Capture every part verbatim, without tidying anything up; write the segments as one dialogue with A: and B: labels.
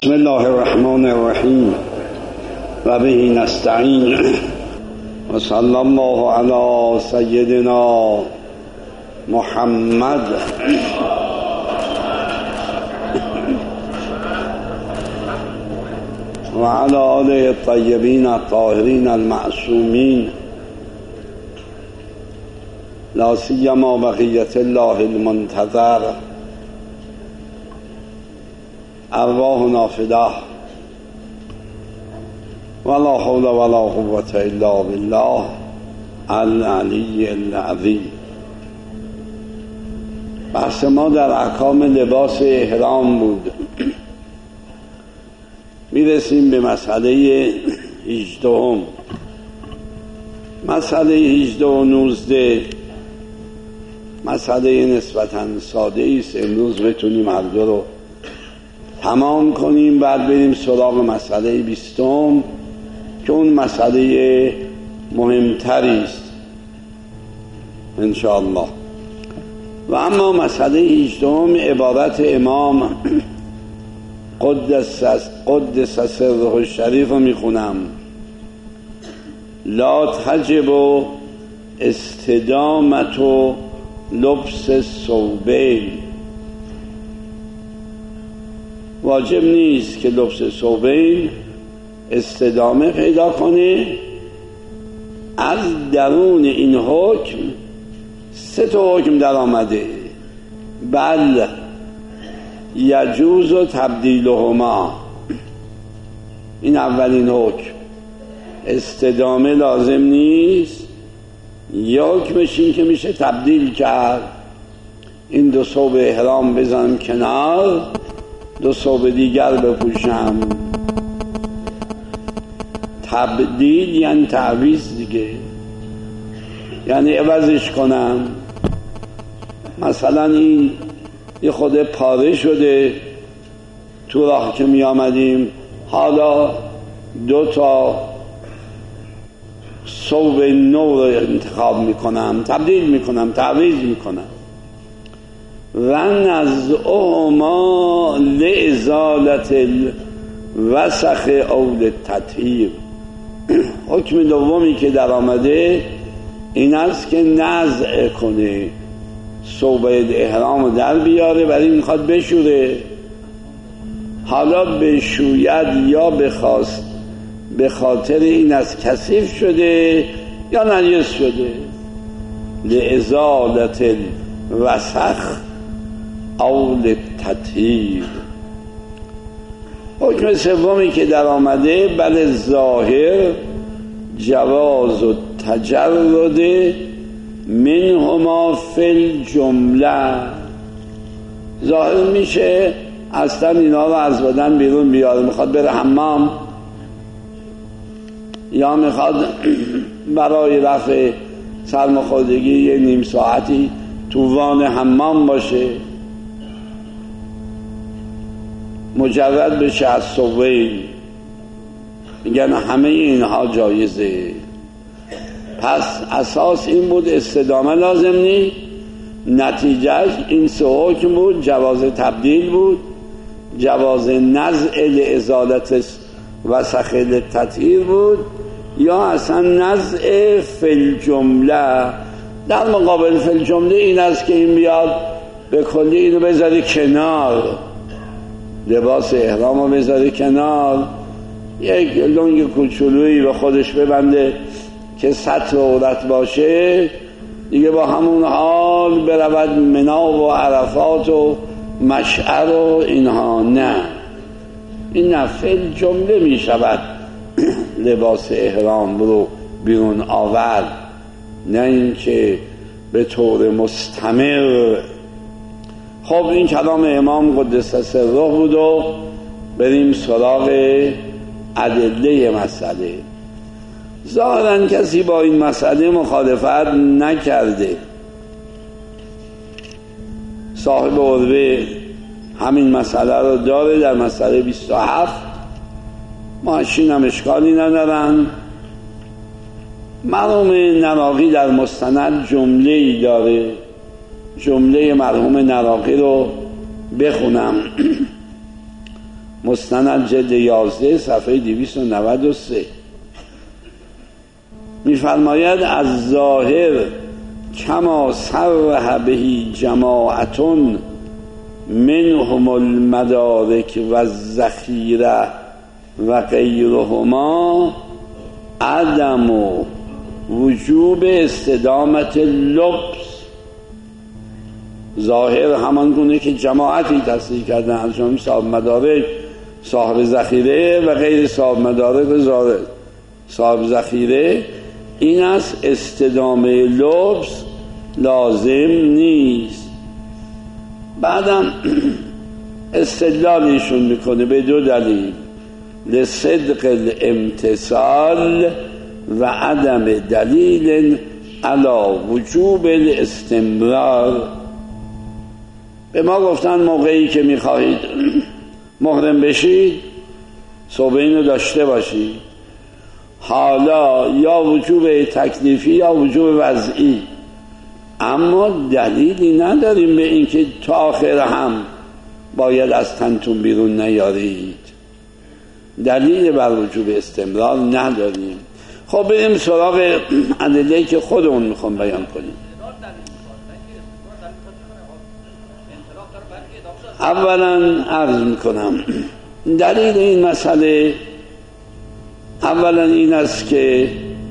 A: بسم الله الرحمن الرحیم و به نستعین و صلی الله علی سیدنا محمد و علی آله الطیبین الطاهرین المعصومین لا سیما بقیة الله المنتظر ارواحنا فداه ولا حول ولا قوة الا بالله العلی العظیم. بحث ما در احکام لباس احرام بود. میرسیم به مسئله هجدهم. مسئله هجده و نوزده مسئله نسبتاً ساده است. امروز بتونیم هر دو رو تمام کنیم، بعد بریم سراغ مسئله بیستم که اون مسئله مهمتری است انشاءالله. و اما مسئله هجدهم عبارت امام قدس قدس سره الشریف رو میخونم: لا تجب استدامت و لبس ثوبین. واجب نیست که لبس ثوبین استدامه پیدا کنه. از درون این حکم سه تا حکم در آمده: بل یجوز و تبدیلهما. این اولین حکم، استدامه لازم نیست. یا حکمش این که میشه تبدیل کرد، این دو ثوب احرام بزنم کنار، دو ثوب دیگر بپوشم. تبدیل یعنی تعویض دیگه، یعنی عوضش کنم. مثلا این یه خود پاره شده تو راه که می آمدیم، حالا دو تا ثوب نو رو انتخاب می کنم، تبدیل می کنم، تعویض می کنم. و نزعهما لازالت الوسخ او للتطهیر. حکم دومی که در آمده این است که نزع کنه، ثوب احرام رو در بیاره، برای میخواد بشوره. حالا بشوید یا بخواست به خاطر این از کثیف شده یا نجس شده. لازالت الوسخ او للتطهیر. حکم سومی که در آمده بل ظاهر جواز و تجرد منهما فی الجمله. ظاهر میشه اصلا اینا رو از بدن بیرون بیاره، میخواد بره حمام یا میخواد برای رفع سرماخوردگی یه نیم ساعتی تو وان حمام باشه، مجرد بشه از ثوبین. میگن همه اینها جایزه. پس اساس این بود استدامه لازم نیست. نتیجهش این سه حکم بود: جواز تبدیل بود، جواز نزع لازالت وسخ للتطهیر بود، یا اصلا نزع فی الجمله. در مقابل فی الجمله این است که این بیاد به کلی اینو بذاری کنار، لباس احرام رو بذاری کنار، یک لنگ کوچولویی به خودش ببنده که سطر عورت باشه، دیگه با همون حال برود منا و عرفات و مشعر و اینها. نه، این نفل جمله می شود لباس احرام رو بیرون آورد، نه اینکه به طور مستمر. خب این کلام امام قدس سره بود و بریم سراغ ادله مسئله. ظاهرا کسی با این مسئله مخالفت نکرده. صاحب عروه همین مسئله رو داره در مسئله بیست و هفت. ماشین هم اشکالی ندارن. مرحوم نراقی در مستند جمله‌ای داره، جمله مرحوم نراقی رو بخونم. مستند جلد یازده صفحه دویست و نود و سه می‌فرماید از ظاهر کما صرح بهی جماعتون منهم المدارک و الذخیره و غیرهما عدم و وجوب استدامت لبس. ظاهر همان گونه که جماعتی تصریح کردن از جمله صاحب مدارک صاحب ذخیره و غیر صاحب مدارک و صاحب ذخیره، این است استدامه لبس لازم نیست. بعدم استدلالیشون میکنه به دو دلیل: لصدق الامتصال و عدم دلیل علی وجوب الاستمرار. به ما گفتن موقعی که میخواهید محرم بشید صوبین رو داشته باشید، حالا یا وجوب تکلیفی یا وجوب وضعی، اما دلیلی نداریم به اینکه تا آخر هم باید از تنتون بیرون نیارید. دلیل بر وجوب استمرار نداریم. خب بریم سراغ ادله‌ای که خودمون میخوام بیان کنیم. اولا عرض میکنم دلیل این مسئله اولا این است که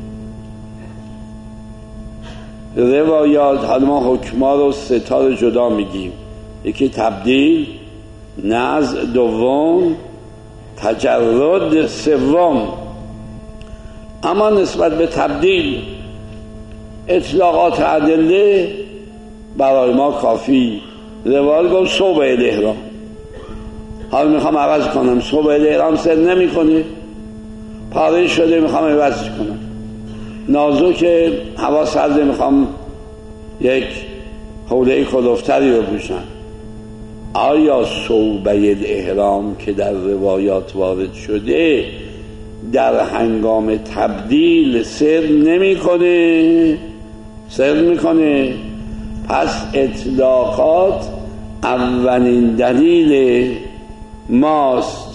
A: روایات، حالا ما حکما رو ستا رو جدا میگیم، یکی تبدیل، نزع دوم، تجرد سوم. اما نسبت به تبدیل اطلاقات ادله برای ما کافی. روایت گفت صوب الاحرام، حالا میخوام عوض کنم، صوب الاحرام سر نمی کنه، پاره شده میخوام عوض کنم، نازک هوا سرده میخوام یک حوله کلفتری رو بپوشم، آیا صوبه الاحرام که در روایات وارد شده در هنگام تبدیل سر نمی کنه؟ سر میکنه. پس اطلاقات اولین دلیل ماست،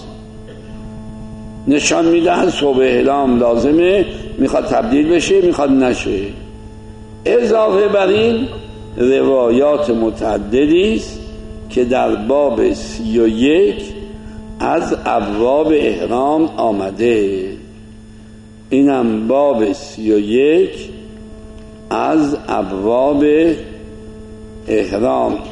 A: نشان میدهد صوب احرام لازمه، میخواد تبدیل بشه میخواد نشه. اضافه بر این روایات متعددی است که در باب سی و یک از ابواب احرام آمده. اینم باب سی و یک از ابواب احرام.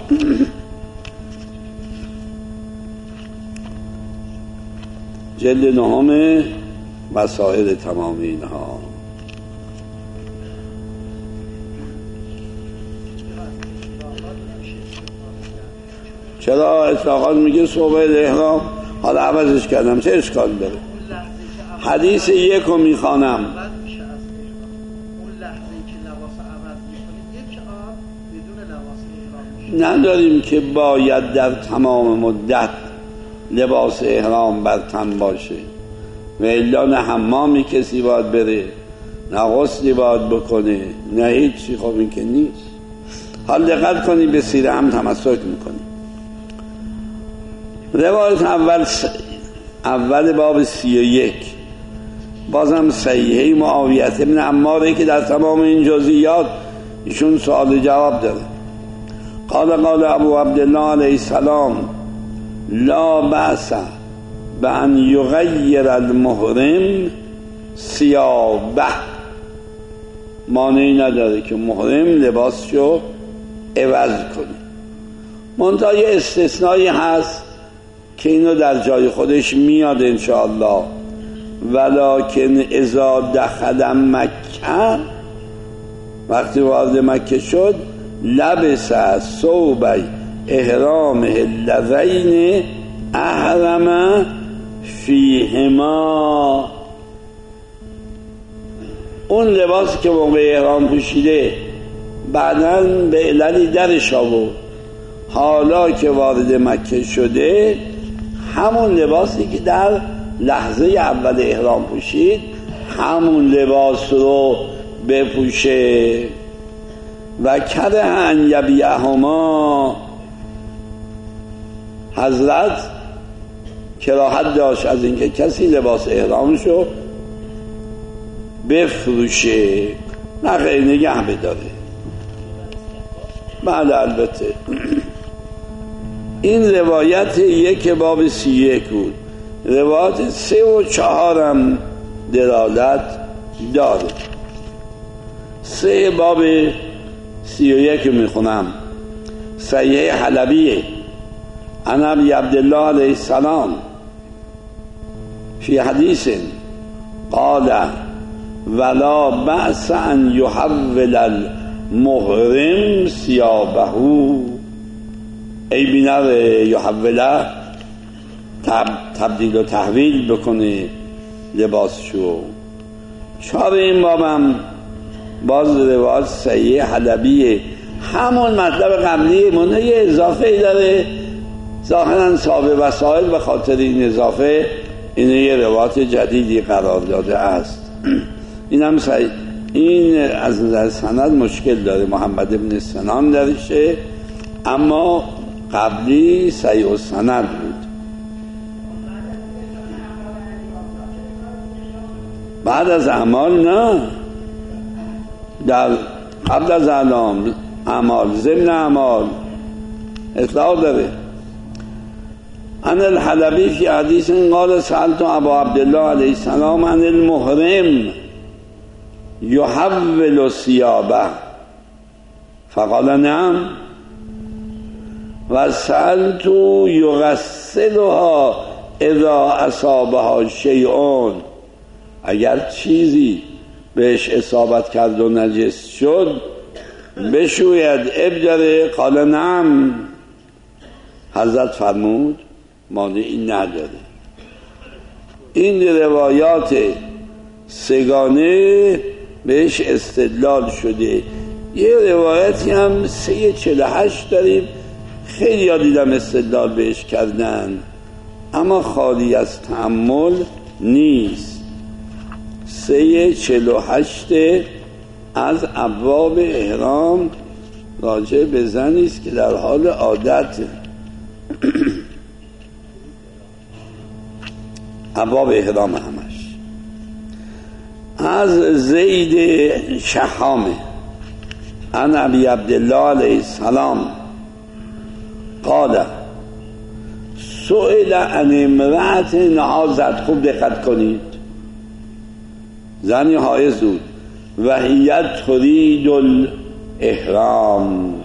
A: جلد نهم وسائل تمام اینها. چرا اطلاقات میگه صوبه الاحرام؟ حالا عوضش کردم، چه اشکال داره؟ حدیث یک رو میخوانم. نداریم که باید در تمام مدت لباس احرام بر تن باشه و الا نه حمامی کسی باید بره، نه غسلی باید بکنه، نه هیچی. خب این که نیست. حال دقت کنی به سیره هم تمسک میکنی. روایت اول س... اول باب سی و یک بازم صحیحه معاویه بن عماره که در تمام این جزئیات ایشون سوال جواب داره. قال قال ابو عبدالله علیه السلام لا بأس بأن یغیر المحرم ثیابه، مانعی نداره که محرم لباسشو عوض کنه. منتها یه استثنایی هست که اینو در جای خودش میاد انشاءالله. ولکن اذا دخل مکه، وقتی وارد مکه شد، لبس ثوب احرام اللذین احرم فیهما، اون لباسی که موقع احرام پوشیده بعداً به عللی درش آورد، حالا که وارد مکه شده همون لباسی که در لحظه اول احرام پوشید همون لباس رو بپوشه. و کره ان یبیعهما، حضرت کراهت داشت از اینکه کسی لباس احرامشو بفروشه، نه خیلی نگه بداره. بله البته این روایت یک باب سی یک بود، روایت سه و چهارم دلالت داره. سه باب سی و یک میخونم. صحیح حلبیه عن ابی عبدالله علیه السلام فی حدیث قال ولا بأس ان يحول المحرم ثيابه، ای بینر یحوله تب تبدیل و تحویل بکنه لباسشو. چهار این بابم باز روایت صحیح حلبیه، همون مطلب قبلی منه یه اضافه ای داره، ظاهرا صاحب وسائل به خاطر این اضافه اینه یه روایت جدیدی قرار داده است. این هم صحیح، این از نظر سند مشکل داره، محمد ابن سنان درشه، اما قبلی صحیح السند بود. بعد از اعمال نه، در قبل از اعلام اعمال ضمن اعمال اطلاق داره. عن الحلبی فی حدیث قال سألت ابا عبدالله علیه السلام عن المحرم یحول ثیابه فقال نعم و سألت یغسلها اذا اصابها شیء، اگر چیزی بهش اصابت کرد و نجس شد بشوید ابجره، قال نعم، حضرت فرمود مانعی نداره. این روایات سگانه بهش استدلال شده. یه روایتی هم سه چل هشت داریم، خیلی ها دیدم استدلال بهش کردن، اما خالی از تأمل نیست. سه چل و هشت از ابواب احرام راجع به زنی است که در حال عادت ابواب احرام همش. از زید شحامه عن ابی عبدالله علیه السلام قال سئل عن امرأة نهازت، خوب دقت کنید، زنی حایض بود، و هی ترید الاحرام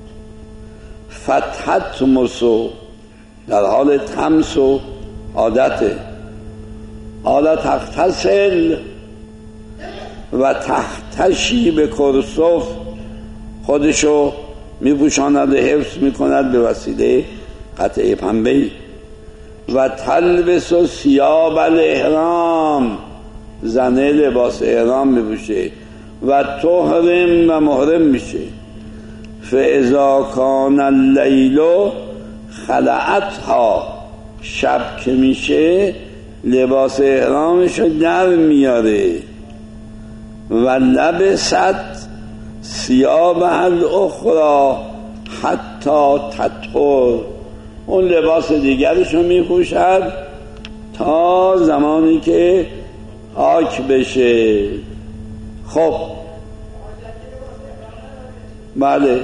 A: فتحتمس، در حال تمس و عادته، حالا تغتسل و تحتشی به کرسف، خودشو میپوشاند و حفظ میکند به وسیله قطعه پنبه‌ای، و تلبس و ثیاب الاحرام، زنه لباس احرام میپوشه، و تحرم و محرم میشه. فاذا کان اللیل خلعتها، شب که میشه لباس احرامشو در میاره، و لبست ثیاب الاخرى حتی تطهر، اون لباس دیگرشو میپوشد تا زمانی که پاک بشه. خب بله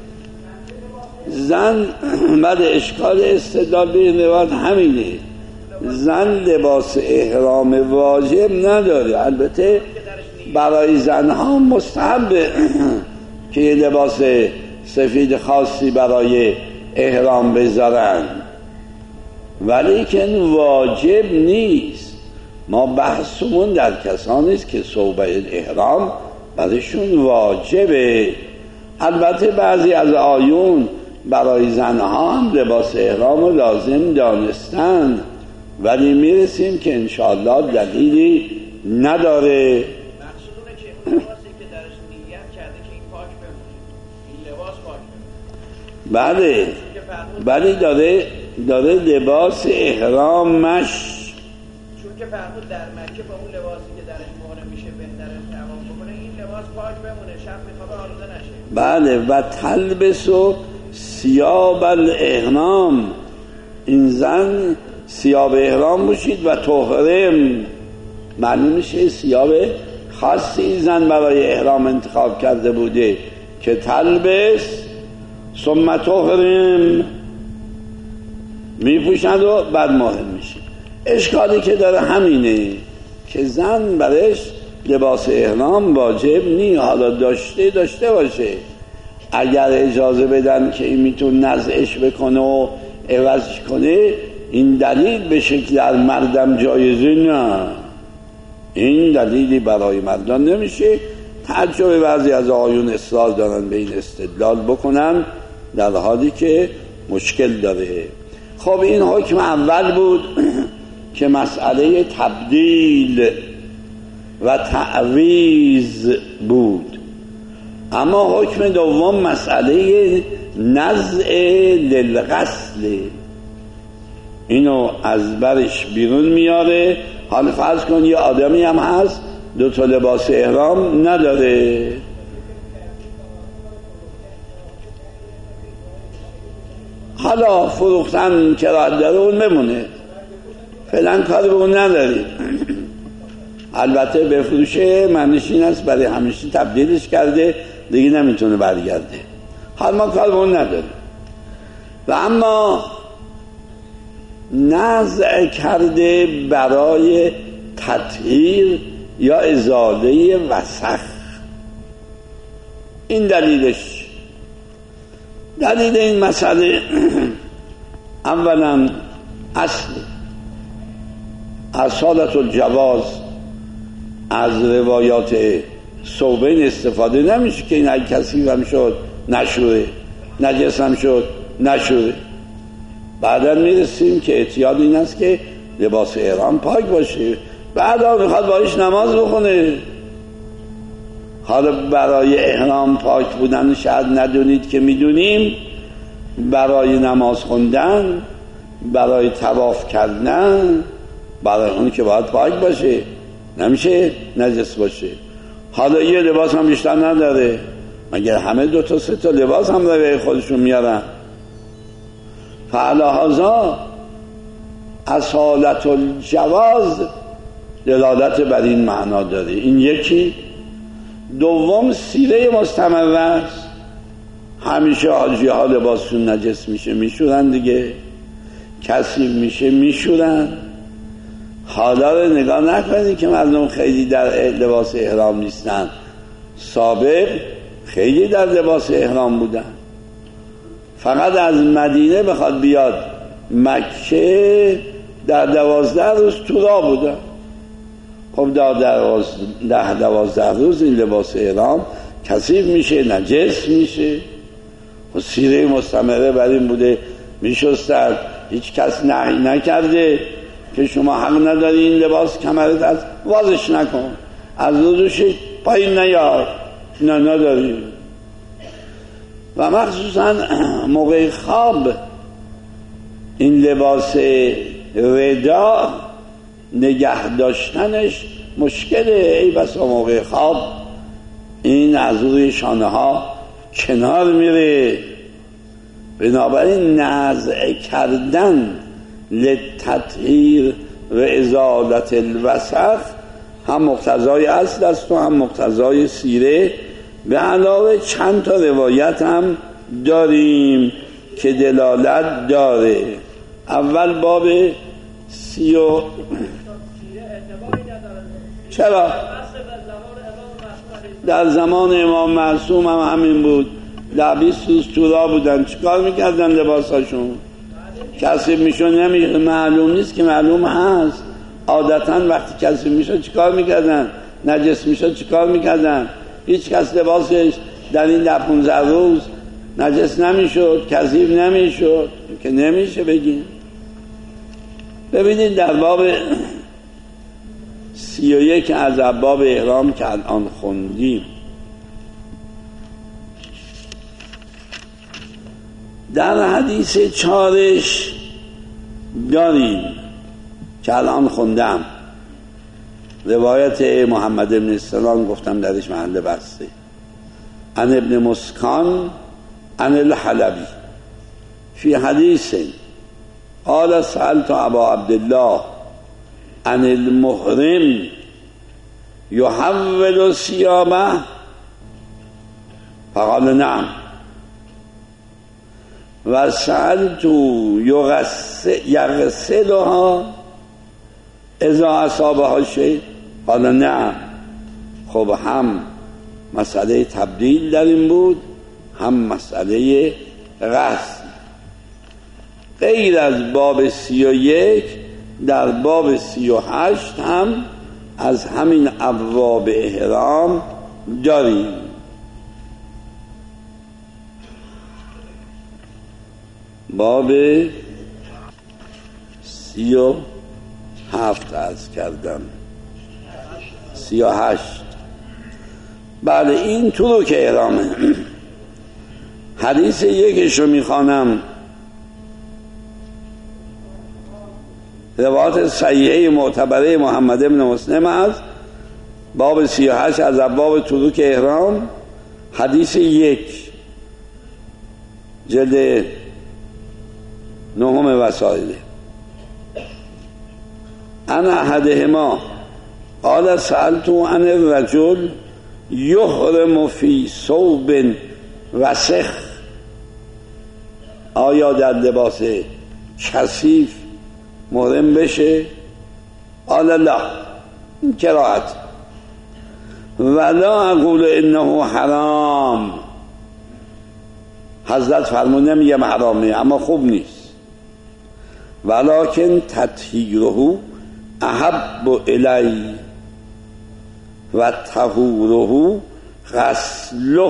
A: زن، بله اشکال استدلال به این روایت همینه، زن لباس احرام واجب نداره، البته برای زنها مستحبه که یه لباس سفید خاصی برای احرام بذارن، ولی که واجب نیست. ما بحثمون در کسانی است که ثوب احرام برایشون واجبه. البته بعضی از آیون برای زنها هم لباس احرام رو لازم دانستن، ولی میرسیم که انشاءالله دلیلی نداره.
B: مقصودونه که اون لباسی که درش نیت کرده که این پاک بمونه، این لباس پاک بمونه.
A: بله ولی داره داره لباس احرامش،
B: چون که فرمود در مکه با اون لباسی که درش محرم میشه بهتره تمام بکنه، این لباس پاک بمونه، شب میخوابه آلوده نشه.
A: بله و تلبس و ثیاب الاحرام، این زن ثیاب احرام پوشید و تحرم، معنی میشه ثیاب خاصی زن برای احرام انتخاب کرده بوده که تلبس ثم تحرم، میپوشند و بعد محرم میشه. اشکالی که داره همینه که زن برش لباس احرام واجب نی، حالا داشته داشته باشه، اگر اجازه بدن که این میتون نزعش بکنه و عوضش کنه، این دلیل به شکل از مردم جایزه نه، این دلیلی برای مردان نمیشه. تعجب بعضی از آقایون اصرار دارن به این استدلال بکنن در حالی که مشکل داره. خب این حکم اول بود که مسئله تبدیل و تعویض بود. اما حکم دوم مسئله نزع للغسل، اینو از برش بیرون میاره. حالا فرض کن یه آدمی هم هست دو تا لباس احرام نداره، حالا فروختن کراهت داره اون بمونه، فعلا کار به اون نداری. البته بفروشه معنیش این است برای همیشه تبدیلش کرده دیگه نمیتونه برگرده، حال ما کار به اون نداریم. و اما نزع کرده برای تطهیر یا ازاله وسخ، این دلیلش. دلیل این مسئله اولا اصل اصالت الجواز از روایات صوبین استفاده نمیشه که این اگه کسی هم شد نشوره، نجس هم شد نشوره. بعدا میرسیم که احتیاط این است که لباس احرام پاک باشه، بعدا میخواد باش نماز بخونه. حالا برای احرام پاک بودن شاید ندونید که میدونیم، برای نماز خوندن، برای طواف کردن، برای اون که باید پاک باشه، نمیشه نجس باشه. حالا یه لباس هم بیشتر نداره، مگر همه دو تا سه تا لباس هم برای خودشون میارن. فعلاهذا اصالت الجواز دلالت بر این معنا داره. این یکی. دوم سیره مستمره است، همیشه حاجی ها لباسشون نجس میشه میشورن دیگه، کثیف میشه میشورن. حالا رو نگاه نکنید که مردم خیلی در لباس احرام نیستن، سابق خیلی در لباس احرام بودن. فقط از مدینه بخواد بیاد مکه در دوازده روز تو راه بودن. خب در ده دوازده روز این لباس احرام کثیف میشه نجس میشه. و سیره مستمره بر این بوده میشستن، هیچ کس نهی نکرده که شما حق نداری این لباس کمرت از وازش نکن، از روزش پایین نیار، نه نداری. و مخصوصا موقع خواب این لباس ردا نگه داشتنش مشکله، ای بسا موقع خواب این از روی شانه ها کنار میره. بنابراین نزع کردن للتطهیر و ازالت الوسخ هم مقتضای اصل است و هم مقتضای سیره. به علاوه چند تا روایت هم داریم که دلالت داره. اول باب سی و چرا؟ در زمان امام معصوم هم همین بود، در بیست روز تو راه بودن، چیکار میکردن لباساشون؟ کثیف میشون نمیشه، معلوم نیست که معلوم هست. عادتا وقتی کثیف میشون چیکار میکردن؟ نجس میشون چیکار میکردن؟ هیچ کس لباسش در این ده پونزده روز نجس نمیشد، کثیف نمیشد که نمیشه بگیم. ببینید در باب سی و یک از ابواب احرام که الان خوندیم، در حدیث چارش داریم که الان خوندم، روایت محمد بن سلام، گفتم درش محل بسته، عن ابن مسکان عن الحلبی فی حدیث قال سألت ابا عبدالله عن المحرم يحول ثيابه فقال نعم و سألت یغسلها اذا اصابها شیء قال نعم. خب هم مسئله تبدیل در این بود، هم مسئله غسل. غیر از باب سی و یک در باب سی و هشت هم از همین ابواب احرام داریم. باب سی و هفت عرض کردم، سی و هشت. بله این طرق احرامه. حدیث یکش رو میخوانم، روایت صحیحه معتبره محمد ابن مسلم است، باب سی و هشت از ابواب طرق احرام، حدیث یک، جلد نهم وسائل. انا احدهما قال سألت عن الرجل یحرم فی ثوب وسخ، آیا در لباس کثیف محرم بشه؟ قال لا، کراهت. ولا اقول انه حرام، حضرت فرمود نمیگم حرامه اما خوب نیست، ولکن تطهیره احب الی و طهوره غسله،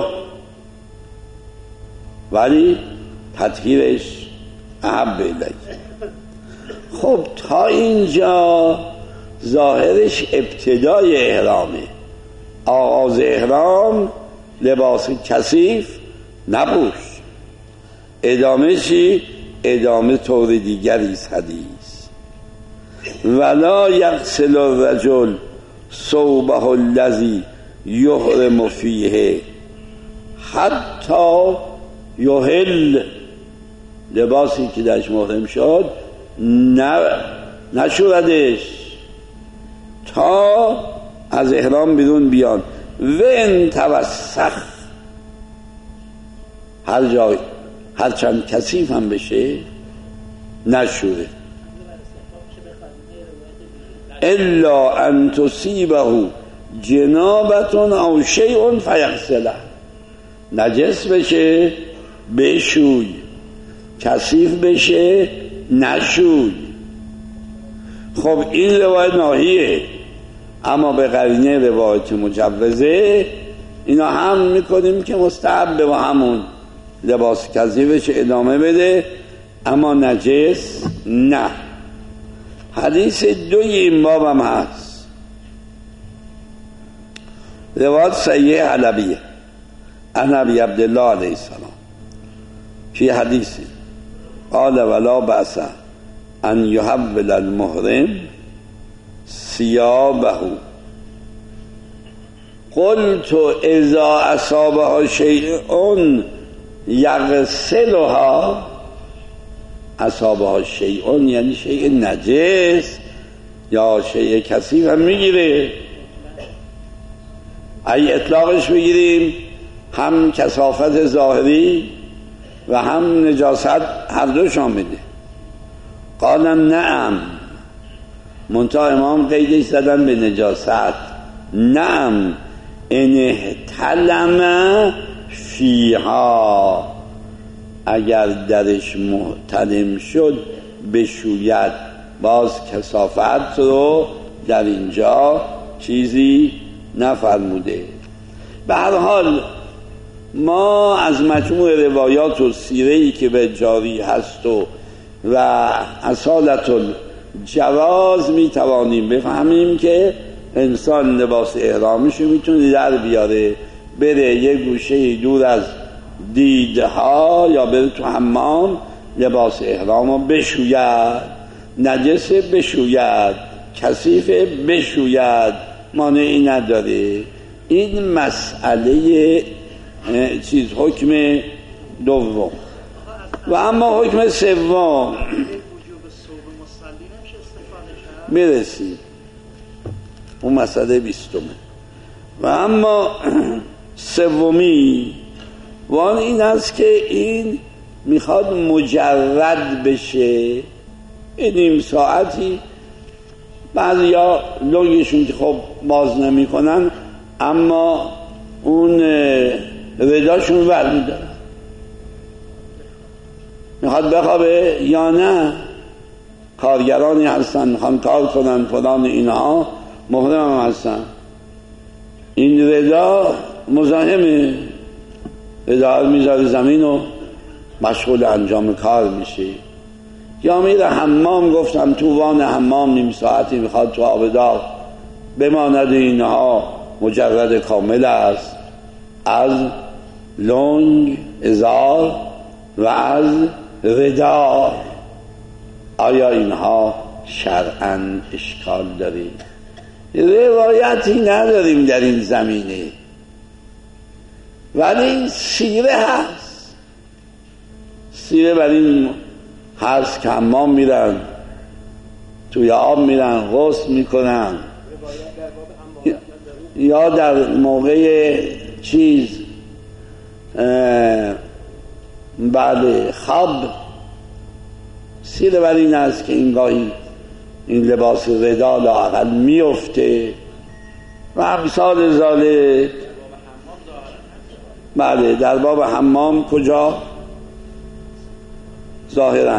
A: ولی تطهیرش احب الی. خب تا اینجا ظاهرش ابتدای احرامه، آغاز احرام لباس کثیف نپوش. ادامه چی؟ ادامه طور دیگری است حدیث. ولا یغسل الرجل ثوبه الذی یحرم فیه حتی یحل، لباسی که درش محرم شد نه نشوردش تا از احرام بیرون بیان. و ان توسخ، هر جای هر چند کثیف هم بشه نشوره. الا ان تصیبه جنابة او شیء فیغسله، نجس بشه بشوی، کثیف بشه نشوی. خب این روایت ناهیه، اما به قرینه روایت مجوزه اینا هم میکنیم که مستحب به همون لباس کثیفش ادامه بده اما نجس نه. حدیث دوی این باب هم هست، روایت صحیح علویه عن ابی عبدالله علیه السلام فی حدیثی قال ولا بأس ان یحول المحرم ثیابه قلت اذا اصابها شیء یغسلها، اصابها شیء یعنی شیء نجس یا شیء کثیف هم میگیره. ای اطلاقش بگیریم هم کثافت ظاهری و هم نجاست هر دو شامله. قالم نعم، منتها امام قیدش زدن به نجاست. نعم ان احتلم فیها، اگر درش محتلم شد بشوید. باز کثافت رو در اینجا چیزی نفرموده. به هر حال ما از مجموع روایات و سیره‌ای که به جاری هست و و اصالت الجواز می توانیم بفهمیم که انسان لباس احرامش رو میتونه در بیاره، بره یه گوشه دور از دیدها یا بره تو حمام لباس احرام رو بشوید، نجس بشوید، کثیف بشوید، مانعی نداره. این مسئله چیز حکم دوم. و اما حکم سوم، میرسیم. اون مسئله بیستمه. و اما سومی و آن این است که این میخواد مجرد بشه. نیم ساعتی بعضی یا لنگشون که خب باز نمی کنن اما اون رداشون ور میدارن، میخواد بخوابه یا نه. کارگرانی هستن میخوان کار کنن فلان، اینها محرم هم هستن. این ردا مزاحمه، ردا میذاره زمین و مشغول انجام کار میشه. یا میره حمام، گفتم تو وان حمام نیم ساعتی میخواد تو آبدار بماند. اینها مجرد کامل است از لنگ ازار و از ردا. آیا اینها شرعاً اشکال داره؟ روایتی نداریم در این زمینه، ولی سیره هست. سیره بر این هست که حمام میرن، توی آب میرن، غسل میکنن، یا در موقع چیز بعد خواب. سیره بر این است که این گاهی این لباس ردا لااقل میفته و امثال ذالک. بله در باب حمام کجا ظاهراً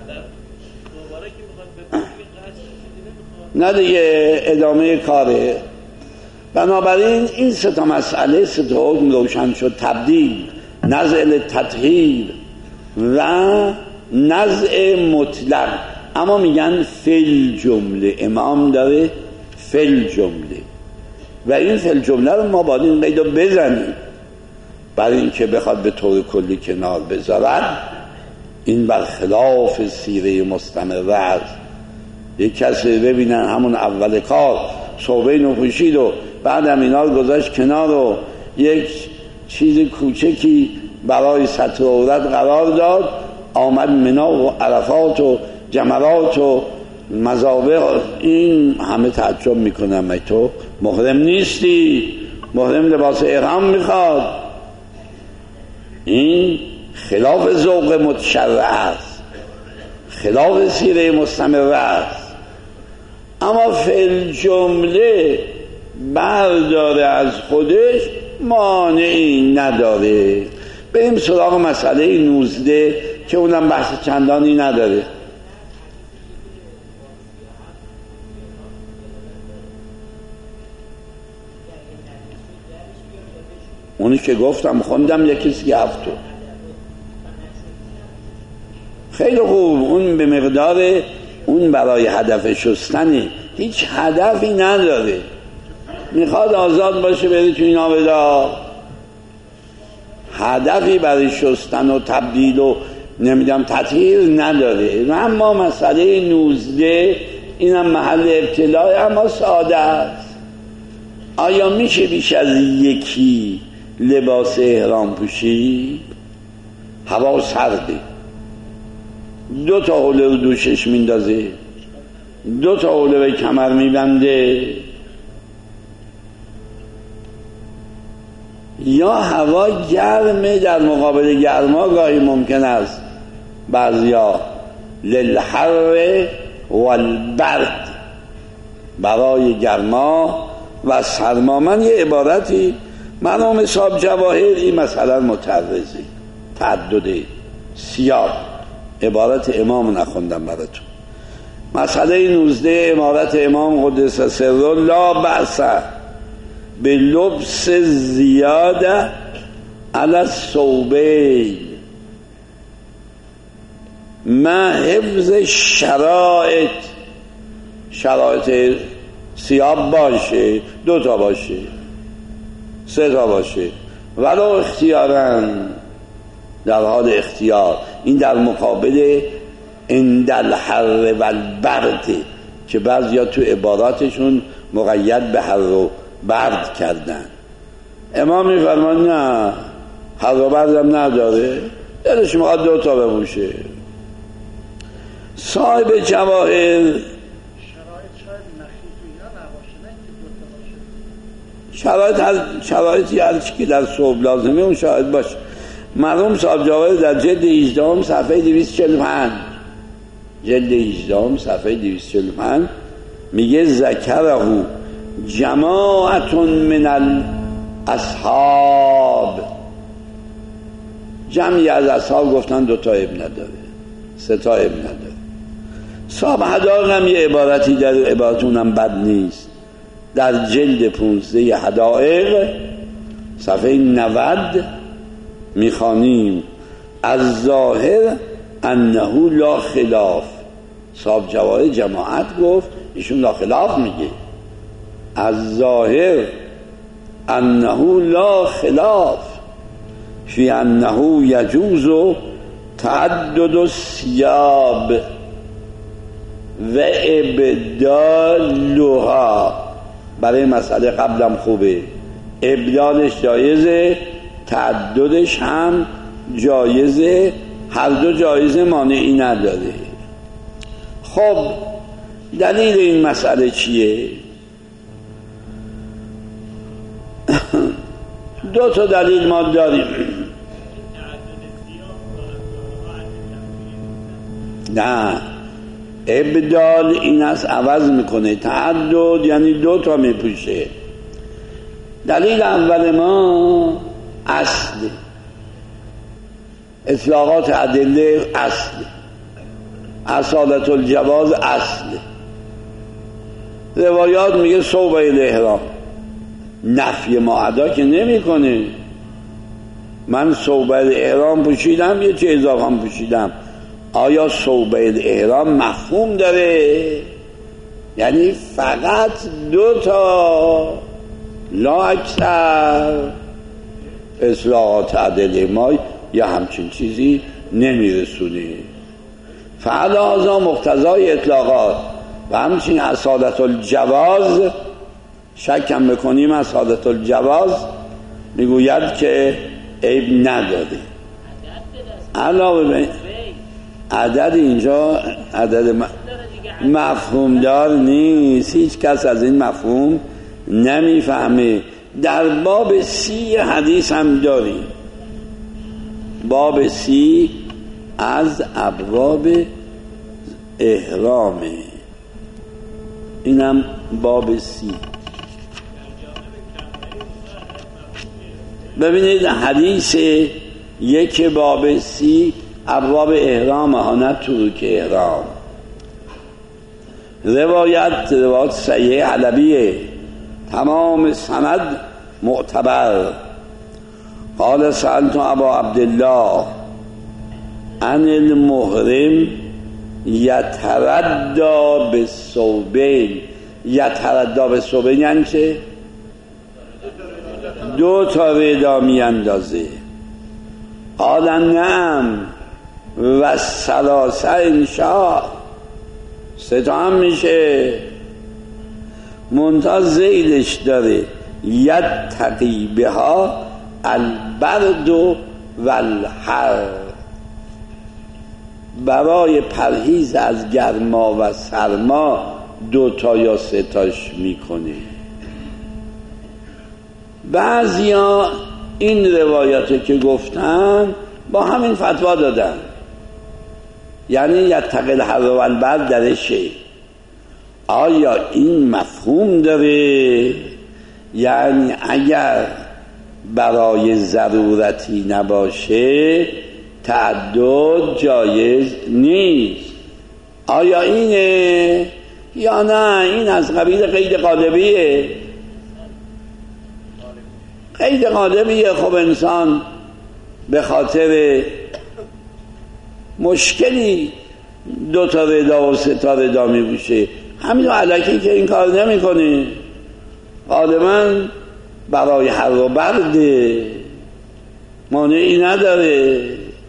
A: نه دیگه، ادامه کاره. بنابراین این سه تا مسئله، سه تا حکم روشن شد: تبدیل، نزع تطهیر و نزع مطلق. اما میگن فل جمله، امام داره فل جمله و این فل جمله رو ما باید این قید رو بزنیم برای اینکه بخواد به طور کلی کنار بذارن. این برخلاف سیره مستمره است. یک کسی ببینن همون اول کار صحبه نپوشید و بعدم اینا رو گذاشت کنار و یک چیز کوچکی برای ستر عورت قرار داد، آمد منا و عرفات و جمرات و مزابه. این همه تعجب میکنن، مگه تو محرم نیستی؟ محرم لباس احرام میخواد. این خلاف ذوق متشرع است، خلاف سیره مستمره است. اما فی جمله برداره از خودش، مانعی نداره. بریم سراغ مسئله نوزده که اونم بحث چندانی نداره. اونی که گفتم خوندم یکی سی هفتو. خیلی خوب، اون به مقدار اون برای هدف شستنه، هیچ هدفی نداره. میخواد آزاد باشه بری تو این آبدار، هدفی برای شستن و تبدیل و نمیدونم تطهیر نداره. و اما مسئله نوزده اینم محل ابتلاء، اما ساده است. آیا میشه بیش از یکی لباس احرام پوشید؟ هوا سرده، دو تا حوله رو دوشش میندازه، دو تا حوله به کمر میبنده، یا هوا گرمه، در مقابل گرما گاهی ممکن است بعضیا للحر والبرد، برای گرما و سرما. من یه عبارتی مرحوم حساب جواهر این مسئله متعرضه، تعدد سیاه، عبارت امام نخوندم براتون. مسئله نوزده عبارت امام قدس سره: لا بأس به لبس زیاده علی الثوبین ما حفظ شرایط. شرایط سیاه باشه، دو تا باشه، سه تا باشه، ولو اختیارن، در حال اختیار. این در مقابل عند الحر والبرد که بعضیا تو عباراتشون مقید به حر و برد کردن. امام میفرمان نه، حر و بردم نداره، دلش میخواد دو تا بپوشه. صاحب جواهر شرایط هر شرایطی هر چی که در صوب لازمه اون شاهد باشه. مرحوم صاحب جواهر در جلد هجده صفحه دویست و چهل و پنج جلد هجده صفحه دویست و چهل و پنج میگه ذکره جماعت من الاصحاب، جمعی از اصحاب گفتن دو تا ابن نداره، سه تا ابن نداره. صاحب حدائق هم یه عبارتی در عبارتونم بد نیست، در جلد پونزده حدائق صفحه نود میخوانیم از ظاهر انه لا خلاف. صاحب جواهر جماعت گفت، ایشون لا خلاف میگه. از ظاهر انه لا خلاف فی انه یجوز تعدد الثياب و ابدالها. برای مسئله قبلم خوبه، ابدالش جایزه، تعددش هم جایزه، هر دو جایزه مانعی نداره. خب دلیل این مسئله چیه؟ دو تا دلیل ما داریم. نه، ابدال این است عوض میکنه، تعدد یعنی دو تا میپوشه. دلیل اول ما اصل، اطلاقات ادله اصل، اصالت الجواز اصل. روایات میگه صوبه الاحرام، نفی معدا که نمی کنه. من صوبه الاحرام پوشیدم، یه چه اضافه هم پوشیدم، آیا صوبه الاحرام مفهوم داره؟ یعنی فقط دو تا، لا اکثر. اصلاحات عدل ما یا همچین چیزی نمیرسونه. فعلا مقتضای اطلاقات و همچین اصالت الجواز، شکم بکنیم اصالت الجواز میگوید که عیب نداره. علاوه بر عدد اینجا عدد مفهوم دار نیست، هیچ کس از این مفهوم نمیفهمه. در باب سی حدیث هم داریم، باب سی از ابواب احرامه، اینم باب سی. ببینید حدیث یک باب سی ابواب احرام ها، نه ترک احرام. روایت روایت صحیح علویه، تمام سند معتبر. قال سألت ابا عبدالله عن المحرم یتردد بالثوبین. یتردد بالثوبین یعنی چه؟ دو تا ردا می اندازه. قال نعم و ثلاثه انشاء، سه تا هم میشه. منتها زیدش داره یتقی بها البرد و الحر، برای پرهیز از گرما و سرما دو تا یا سه تاش میکنه. بعضیا این روایاتی که گفتن با همین فتوا دادن، یعنی یتقی الحر و البرد درشه. آیا این مفهوم داره؟ یعنی اگر برای ضرورتی نباشه تعدد جایز نیست. آیا اینه یا نه؟ این از قبیل قید غالبیه. قید غالبیه. خب انسان به خاطر مشکلی دو تا ردا و سه تا ردا میبوشه، همین علکی که این کار نمی کنه. غالبا برای حر و برد مانعی نداره.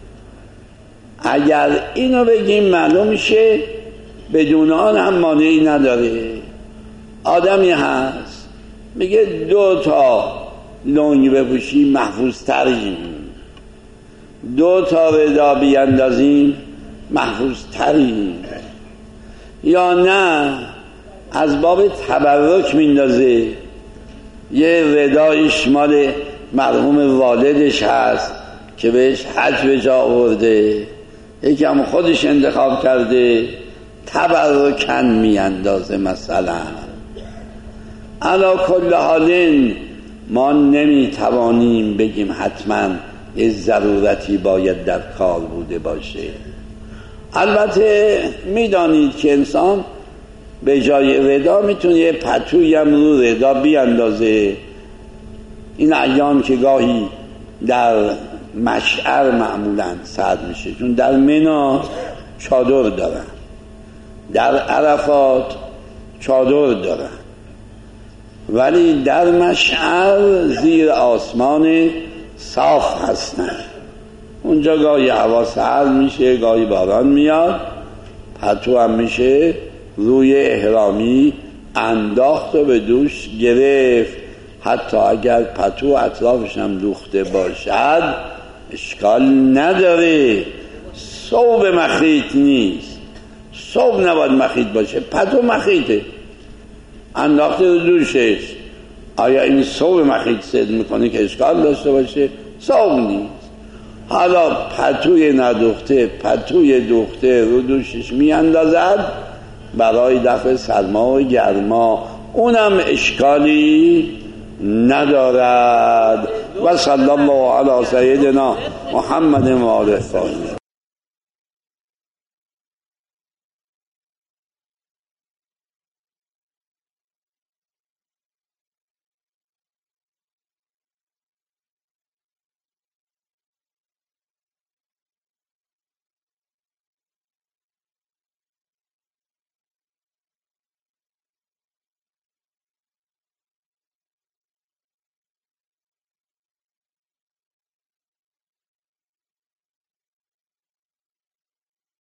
A: اگر اینو بگیم معلوم میشه بدون آن هم مانعی نداره. آدمی هست میگه دو تا لنگ بپوشیم محفوظ تریم، دو تا ردا بیاندازیم محفوظ تریم، یا نه از باب تبرک میندازه. یه ردایش مال مرحوم والدش هست که بهش حج به جا آورده، یکی هم خودش انتخاب کرده، تبرکن میاندازه. مثلا علا کل حالین ما نمیتوانیم بگیم حتما یه ضرورتی باید در کار بوده باشه. البته میدانید که انسان به جای ردا میتونه یه پتوی هم رو ردا بیاندازه. این ایام که گاهی در مشعر معمولا سرد میشه، چون در منا چادر دارن، در عرفات چادر دارن، ولی در مشعر زیر آسمان صاف هستن. اونجا گاهی هوا سرد میشه، گاهی باران میاد، پتو هم میشه روی احرامی انداخت و به دوش گرفت. حتی اگر پتو اطرافش هم دوخته باشد اشکال نداره، ثوب مخیط نیست، ثوب نباید مخیط باشه، پتو مخیطه، انداخته رو دوشش. آیا این ثوب مخیط صد میکنه که اشکال داشته باشه؟ ثوب نیست. حالا پتوی ندوخته، پتوی دوخته رو دوشش میاندازد برای دفع سرما و گرما، اونم اشکالی ندارد. و صلی الله علی سیدنا محمد و آله الطاهرین.